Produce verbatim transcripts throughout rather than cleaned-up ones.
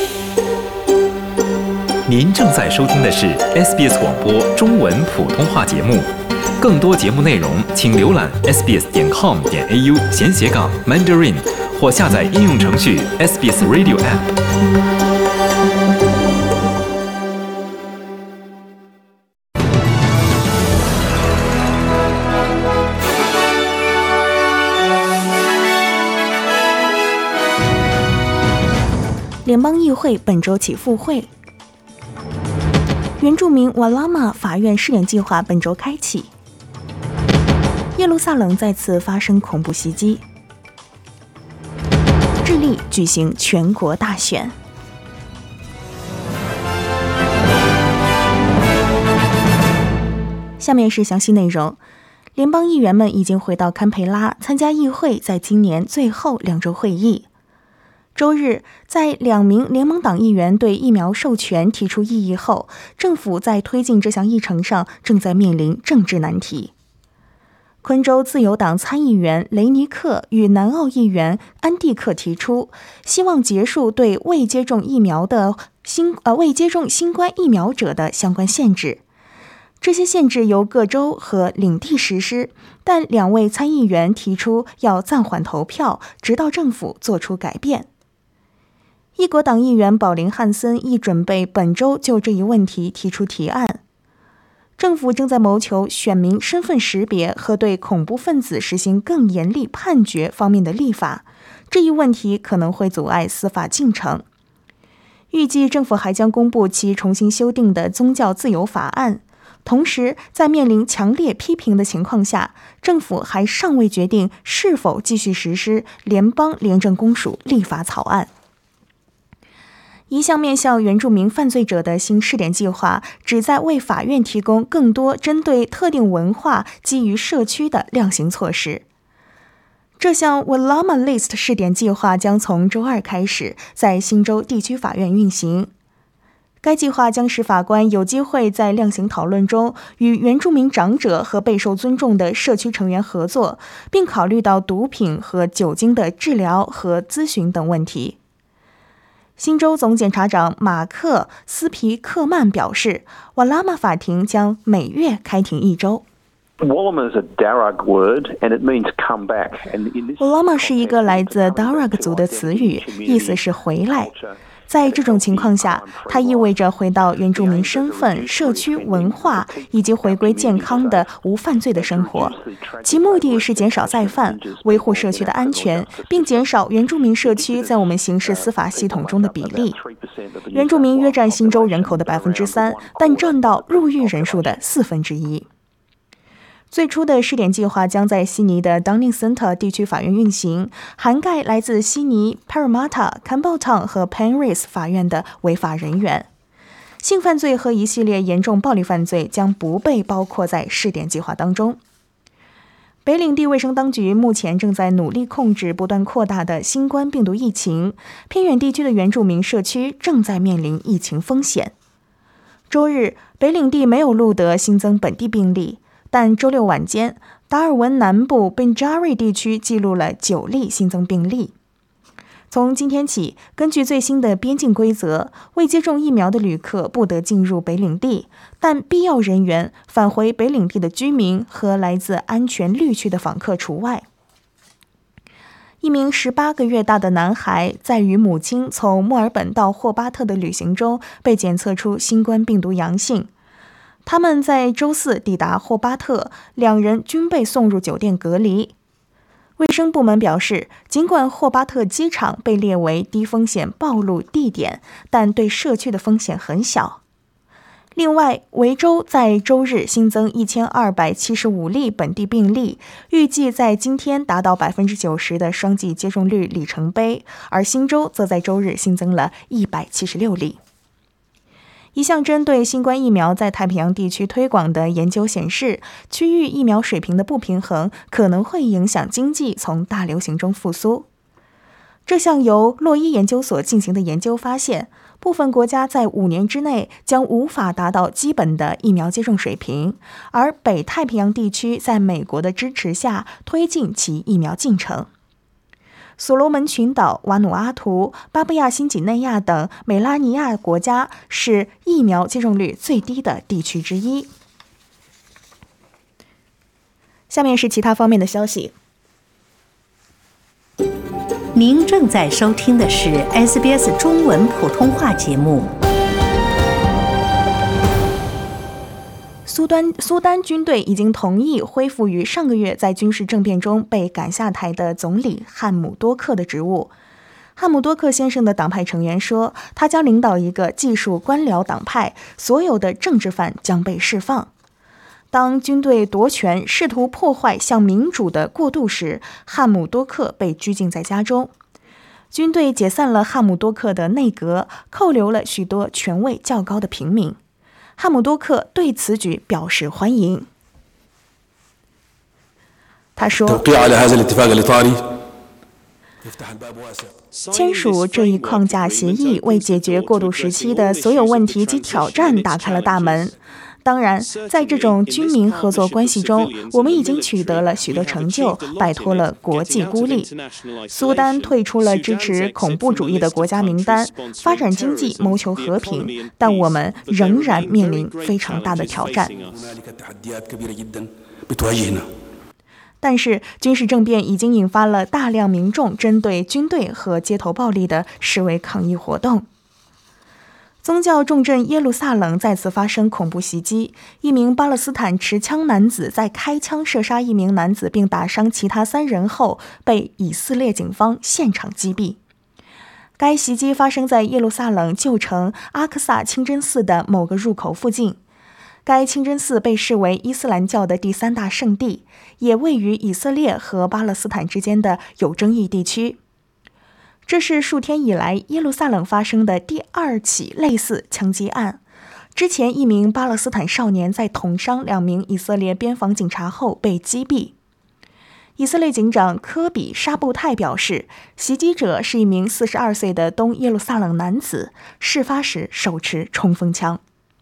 您正在收听的是 S B S 广播中文普通话节目，更多节目内容请浏览 s b s 点 com 点 a u 闲斜杠 Mandarin 或下载应用程序 S B S Radio App。 联邦议会本周起复会，原住民瓦拉玛法院试点计划本周开启，耶路撒冷再次发生恐怖袭击，智利举行全国大选。下面是详细内容。联邦议员们已经回到堪培拉参加议会在今年最后两周会议。周日，在两名联盟党议员对疫苗授权提出异议后，政府在推进这项议程上正在面临政治难题。昆州自由党参议员雷尼克与南澳议员安蒂克提出，希望结束对未接种疫苗的新呃未接种新冠疫苗者的相关限制。这些限制由各州和领地实施，但两位参议员提出要暂缓投票，直到政府做出改变。异国党议员保林汉森亦准备本周就这一问题提出提案。政府正在谋求选民身份识别和对恐怖分子实行更严厉判决方面的立法，这一问题可能会阻碍司法进程。预计政府还将公布其重新修订的宗教自由法案。同时，在面临强烈批评的情况下，政府还尚未决定是否继续实施联邦廉政公署立法草案。一项面向原住民犯罪者的新试点计划，旨在为法院提供更多针对特定文化基于社区的量刑措施。这项 Walama List 试点计划将从周二开始在新州地区法院运行。该计划将使法官有机会在量刑讨论中与原住民长者和备受尊重的社区成员合作，并考虑到毒品和酒精的治疗和咨询等问题。新州总检察长马克·斯皮克曼表示，瓦拉玛法庭将每月开庭一周。 Walama is a Darug word, and it means come back. Walama 是一个来自 Darug 族的词语，意思是回来。在这种情况下，它意味着回到原住民身份、社区文化以及回归健康的无犯罪的生活。其目的是减少再犯，维护社区的安全，并减少原住民社区在我们刑事司法系统中的比例。原住民约占新州人口的百分之三，但占到入狱人数的四分之一。最初的试点计划将在悉尼的 Downing Centre 地区法院运行，涵盖来自悉尼、Parramatta、Campbelltown 和 Penrith 法院的违法人员。性犯罪和一系列严重暴力犯罪将不被包括在试点计划当中。北领地卫生当局目前正在努力控制不断扩大的新冠病毒疫情，偏远地区的原住民社区正在面临疫情风险。周日，北领地没有录得新增本地病例，但周六晚间，达尔文南部 Binjari 地区记录了九例新增病例。从今天起，根据最新的边境规则，未接种疫苗的旅客不得进入北领地，但必要人员返回北领地的居民和来自安全绿区的访客除外。一名十八个月大的男孩在与母亲从墨尔本到霍巴特的旅行中被检测出新冠病毒阳性。他们在周四抵达霍巴特，两人均被送入酒店隔离。卫生部门表示，尽管霍巴特机场被列为低风险暴露地点，但对社区的风险很小。另外，维州在周日新增一千二百七十五例本地病例，预计在今天达到 百分之九十 的双剂接种率里程碑，而新州则在周日新增了一百七十六例。一项针对新冠疫苗在太平洋地区推广的研究显示，区域疫苗水平的不平衡可能会影响经济从大流行中复苏。这项由洛伊研究所进行的研究发现，部分国家在五年之内将无法达到基本的疫苗接种水平，而北太平洋地区在美国的支持下推进其疫苗进程。 所罗门群岛、瓦努阿图、巴布亚新几内亚等美拉尼亚国家是疫苗接种率最低的地区之一。下面是其他方面的消息。 您正在收听的是 S B S 中文普通话节目。 苏丹苏丹军队已经同意恢复于上个月在军事政变中被赶下台的总理汉姆多克的职务。汉姆多克先生的党派成员说，他将领导一个技术官僚党派，所有的政治犯将被释放。当军队夺权，试图破坏向民主的过渡时，汉姆多克被拘禁在家中。军队解散了汉姆多克的内阁，扣留了许多权位较高的平民。汉姆多克对此举表示欢迎。他说，签署这一框架协议为解决过渡时期的所有问题及挑战打开了大门。当然，在这种军民合作关系中，我们已经取得了许多成就，摆脱了国际孤立。苏丹退出了支持恐怖主义的国家名单，发展经济，谋求和平，但我们仍然面临非常大的挑战。但是，军事政变已经引发了大量民众针对军队和街头暴力的示威抗议活动。宗教重镇耶路撒冷再次发生恐怖袭击，一名巴勒斯坦持枪男子在开枪射杀一名男子并打伤其他三人后，被以色列警方现场击毙。该袭击发生在耶路撒冷旧城阿克萨清真寺的某个入口附近。该清真寺被视为伊斯兰教的第三大圣地，也位于以色列和巴勒斯坦之间的有争议地区。这是数天以来耶路撒冷发生的第二起类似枪击案。之前，一名巴勒斯坦少年在捅伤两名以色列边防警察后被击毙。以色列警长科比·沙布泰表示，袭击者是一名四十二岁的东耶路撒冷男子，事发时手持冲锋枪。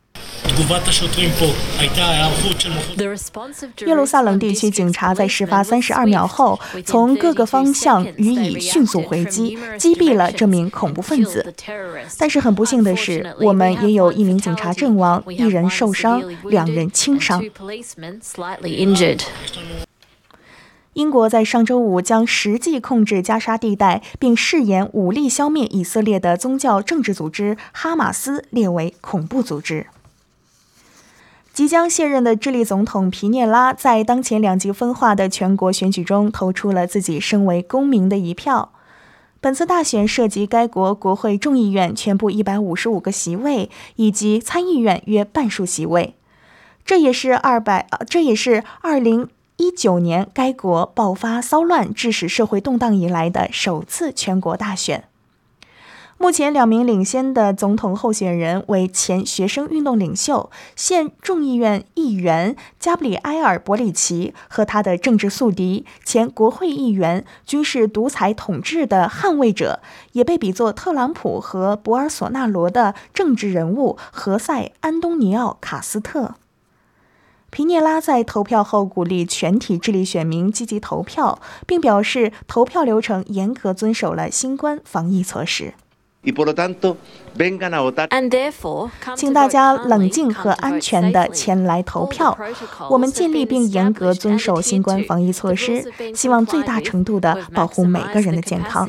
耶路撒冷地区警察在事发三十二秒后，从各个方向予以迅速回击，击毙了这名恐怖分子。但是很不幸的是，我们也有一名警察阵亡，一人受伤，两人轻伤。英国在上周五将实际控制加沙地带，并誓言武力消灭以色列的宗教政治组织哈马斯列为恐怖组织。即将卸任的智利总统皮涅拉在当前两极分化的全国选举中投出了自己身为公民的一票。本次大选涉及该国国会众议院全部一百五十五个席位，以及参议院约半数席位。这也是二百，这也是二零一九年该国爆发骚乱致使社会动荡以来的首次全国大选。目前两名领先的总统候选人为前学生运动领袖、现众议院议员加布里埃尔·伯里奇和他的政治宿敌、前国会议员、军事独裁统治的捍卫者，也被比作特朗普和博尔索纳罗的政治人物何塞·安东尼奥·卡斯特。皮涅拉在投票后鼓励全体智利选民积极投票，并表示投票流程严格遵守了新冠防疫措施。请大家冷静和安全地前来投票。我们尽力并严格遵守新冠防疫措施，希望最大程度地保护每个人的健康。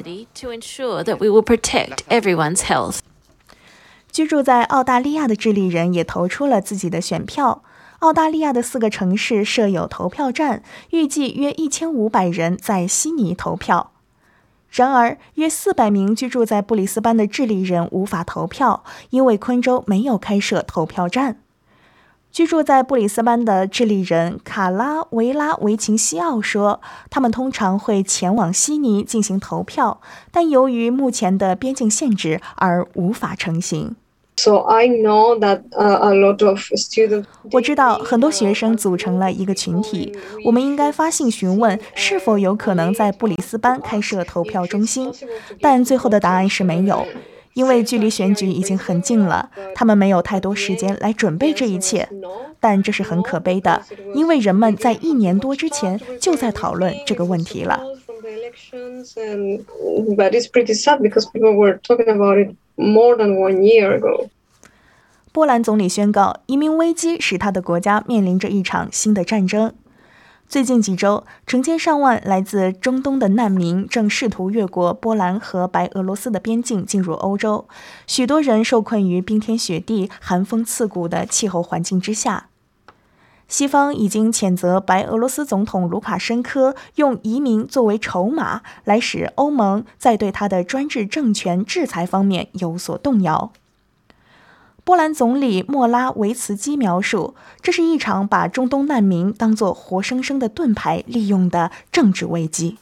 居住在澳大利亚的智利人也投出了自己的选票。澳大利亚的四个城市设有投票站，预计约一千五百人在悉尼投票。然而，约四百名居住在布里斯班的智利人无法投票，因为昆州没有开设投票站。居住在布里斯班的智利人卡拉维拉维琴西奥说，他们通常会前往悉尼进行投票，但由于目前的边境限制而无法成行。 So I know that a lot of students. 我知道很多学生组成了一个群体，我们应该发信询问是否有可能在布里斯班开设投票中心，但最后的答案是没有，因为距离选举已经很近了，他们没有太多时间来准备这一切。但这是很可悲的，因为人们在一年多之前就在讨论这个问题了。 elections, and but it's pretty sad because people were talking about it more than one year ago. 波兰总理宣告，移民危机使他的国家面临着一场新的战争。最近几周，成千上万来自中东的难民正试图越过波兰和白俄罗斯的边境进入欧洲，许多人受困于冰天雪地、寒风刺骨的气候环境之下。西方已经谴责白俄罗斯总统卢卡申科用移民作为筹码，来使欧盟在对他的专制政权制裁方面有所动摇。波兰总理莫拉维茨基描述，这是一场把中东难民当作活生生的盾牌利用的政治危机。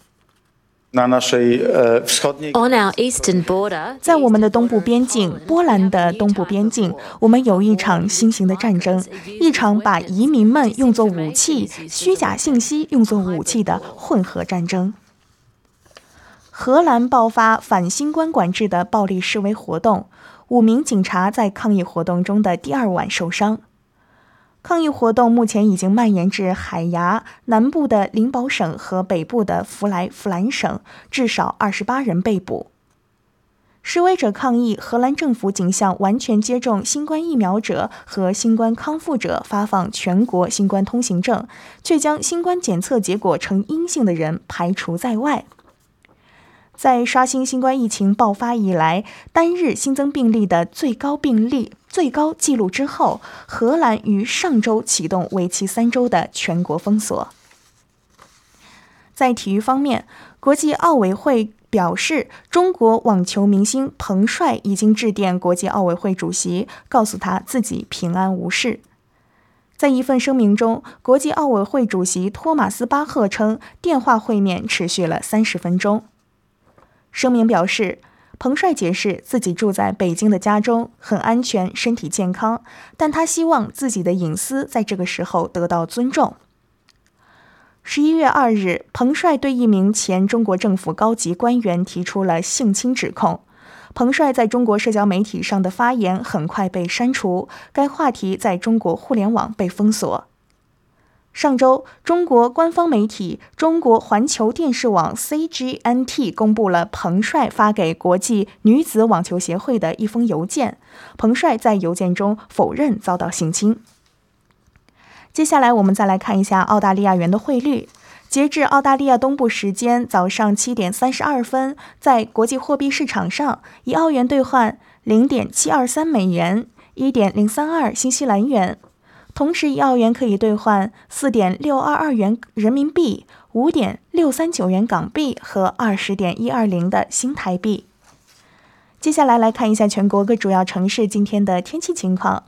在我们的东部边境，波兰的东部边境，我们有一场新型的战争，一场把移民们用作武器、虚假信息用作武器的混合战争。荷兰爆发反新冠管制的暴力示威活动，五名警察在抗议活动中的第二晚受伤。抗议活动目前已经蔓延至海牙、南部的灵堡省和北部的弗莱弗兰省，至少二十八人被捕。示威者抗议荷兰政府仅向完全接种新冠疫苗者和新冠康复者发放全国新冠通行证，却将新冠检测结果呈阴性的人排除在外。在刷新新冠疫情爆发以来单日新增病例的最高病例最高纪录之后，荷兰于上周启动为期三周的全国封锁。在体育方面，国际奥委会表示，中国网球明星彭帅已经致电国际奥委会主席，告诉他自己平安无事。在一份声明中，国际奥委会主席托马斯巴赫称，电话会面持续了三十分钟。声明表示，彭帅解释自己住在北京的家中，很安全，身体健康，但他希望自己的隐私在这个时候得到尊重。十一月二日，彭帅对一名前中国政府高级官员提出了性侵指控。彭帅在中国社交媒体上的发言很快被删除，该话题在中国互联网被封锁。上周，中国官方媒体中国环球电视网 C G N T 公布了彭帅发给国际女子网球协会的一封邮件。彭帅在邮件中否认遭到性侵。接下来我们再来看一下澳大利亚元的汇率。截至澳大利亚东部时间早上七点三十二分，在国际货币市场上，一澳元兑换 零点七二三美元， 一点零三二新西兰元。同时，一澳元可以兑换 四点六二二元人民币、五点六三九元港币和 二十点一二零的新台币。接下来来看一下全国各主要城市今天的天气情况。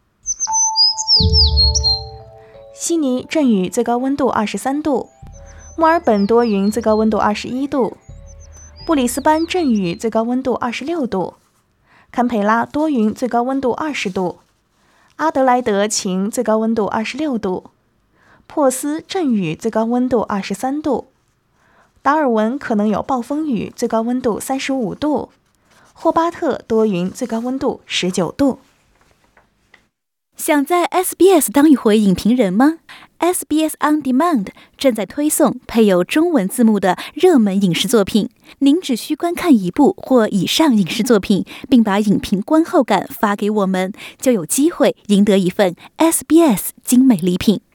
悉尼阵雨，最高温度二十三度；墨尔本多云，最高温度二十一度；布里斯班阵雨，最高温度二十六度；堪培拉多云，最高温度二十度；阿德莱德晴，最高温度二十六度；珀斯阵雨，最高温度二十三度；达尔文可能有暴风雨，最高温度三十五度；霍巴特多云，最高温度十九度。 想在 S B S 当一回影评人吗？ S B S On Demand 正在推送配有中文字幕的热门影视作品，您只需观看一部或以上影视作品，并把影评观后感发给我们，就有机会赢得一份 S B S 精美礼品。